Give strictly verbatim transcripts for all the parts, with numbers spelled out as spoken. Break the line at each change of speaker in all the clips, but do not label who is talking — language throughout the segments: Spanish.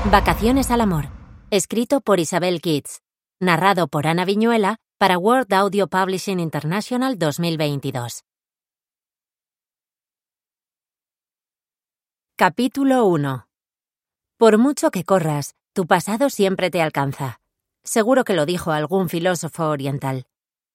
Vacaciones al amor, escrito por Isabel Keats, narrado por Ana Viñuela para World Audio Publishing International dos mil veintidós. Capítulo uno. Por mucho que corras, tu pasado siempre te alcanza. Seguro que lo dijo algún filósofo oriental.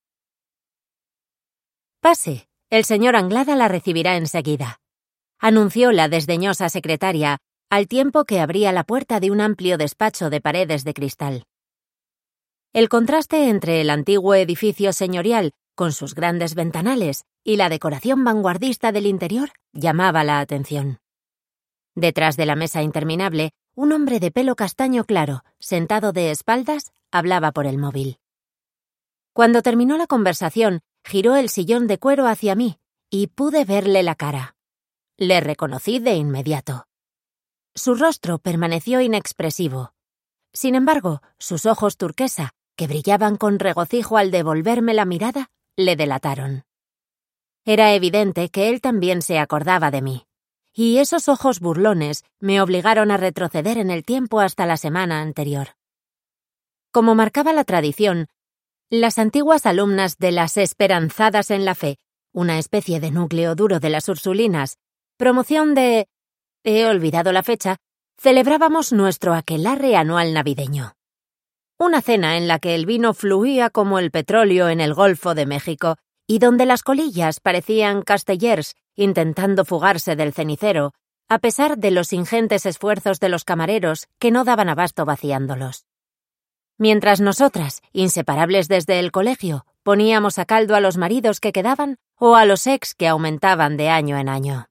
Pase, el señor Anglada la recibirá enseguida, anunció la desdeñosa secretaria, al tiempo que abría la puerta de un amplio despacho de paredes de cristal. El contraste entre el antiguo edificio señorial, con sus grandes ventanales, y la decoración vanguardista del interior, llamaba la atención. Detrás de la mesa interminable, un hombre de pelo castaño claro, sentado de espaldas, hablaba por el móvil. Cuando terminó la conversación, giró el sillón de cuero hacia mí, y pude verle la cara. Le reconocí de inmediato. Su rostro permaneció inexpresivo. Sin embargo, sus ojos turquesa, que brillaban con regocijo al devolverme la mirada, le delataron. Era evidente que él también se acordaba de mí, y esos ojos burlones me obligaron a retroceder en el tiempo hasta la semana anterior. Como marcaba la tradición, las antiguas alumnas de las Esperanzadas en la Fe, una especie de núcleo duro de las Ursulinas, promoción de... he olvidado la fecha, celebrábamos nuestro aquelarre anual navideño. Una cena en la que el vino fluía como el petróleo en el Golfo de México y donde las colillas parecían castellers intentando fugarse del cenicero, a pesar de los ingentes esfuerzos de los camareros que no daban abasto vaciándolos. Mientras nosotras, inseparables desde el colegio, poníamos a caldo a los maridos que quedaban o a los ex que aumentaban de año en año.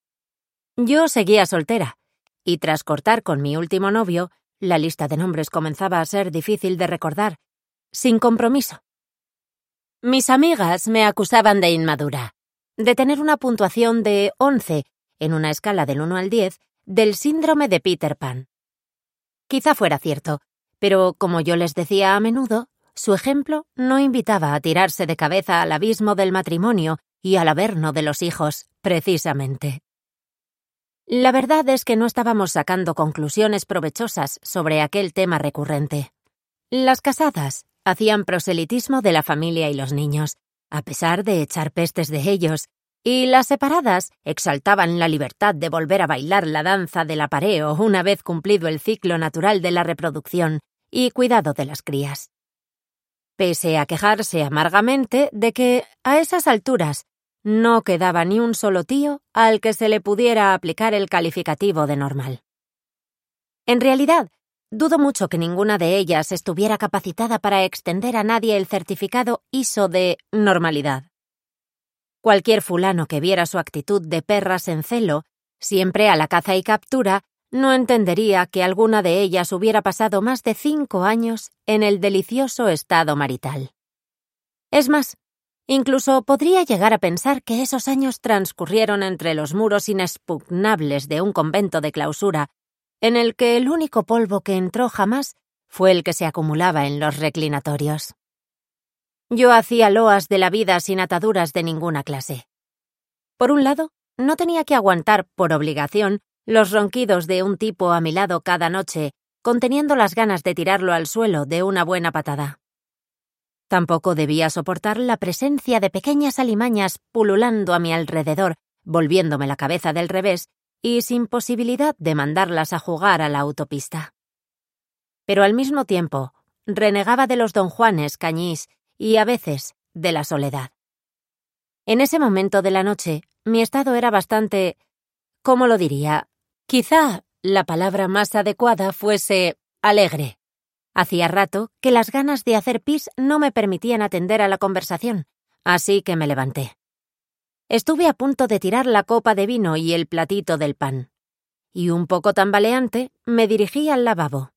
Yo seguía soltera, y tras cortar con mi último novio, la lista de nombres comenzaba a ser difícil de recordar, sin compromiso. Mis amigas me acusaban de inmadura, de tener una puntuación de once, en una escala del uno al diez, del síndrome de Peter Pan. Quizá fuera cierto, pero como yo les decía a menudo, su ejemplo no invitaba a tirarse de cabeza al abismo del matrimonio y al averno de los hijos, precisamente. La verdad es que no estábamos sacando conclusiones provechosas sobre aquel tema recurrente. Las casadas hacían proselitismo de la familia y los niños, a pesar de echar pestes de ellos, y las separadas exaltaban la libertad de volver a bailar la danza del apareo una vez cumplido el ciclo natural de la reproducción y cuidado de las crías. Pese a quejarse amargamente de que, a esas alturas, no quedaba ni un solo tío al que se le pudiera aplicar el calificativo de normal. En realidad, dudo mucho que ninguna de ellas estuviera capacitada para extender a nadie el certificado I S O de normalidad. Cualquier fulano que viera su actitud de perras en celo, siempre a la caza y captura, no entendería que alguna de ellas hubiera pasado más de cinco años en el delicioso estado marital. Es más, incluso podría llegar a pensar que esos años transcurrieron entre los muros inexpugnables de un convento de clausura, en el que el único polvo que entró jamás fue el que se acumulaba en los reclinatorios. Yo hacía loas de la vida sin ataduras de ninguna clase. Por un lado, no tenía que aguantar, por obligación, los ronquidos de un tipo a mi lado cada noche, conteniendo las ganas de tirarlo al suelo de una buena patada. Tampoco debía soportar la presencia de pequeñas alimañas pululando a mi alrededor, volviéndome la cabeza del revés y sin posibilidad de mandarlas a jugar a la autopista. Pero al mismo tiempo, renegaba de los don Juanes Cañís y, a veces, de la soledad. En ese momento de la noche, mi estado era bastante... ¿cómo lo diría? Quizá la palabra más adecuada fuese alegre. Hacía rato que las ganas de hacer pis no me permitían atender a la conversación, así que me levanté. Estuve a punto de tirar la copa de vino y el platito del pan, y un poco tambaleante me dirigí al lavabo.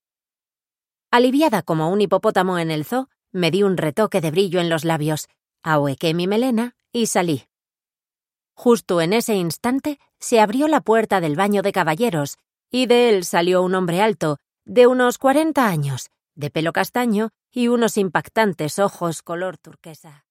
Aliviada como un hipopótamo en el zoo, me di un retoque de brillo en los labios, ahuequé mi melena y salí. Justo en ese instante se abrió la puerta del baño de caballeros y de él salió un hombre alto, de unos cuarenta años, de pelo castaño y unos impactantes ojos color turquesa.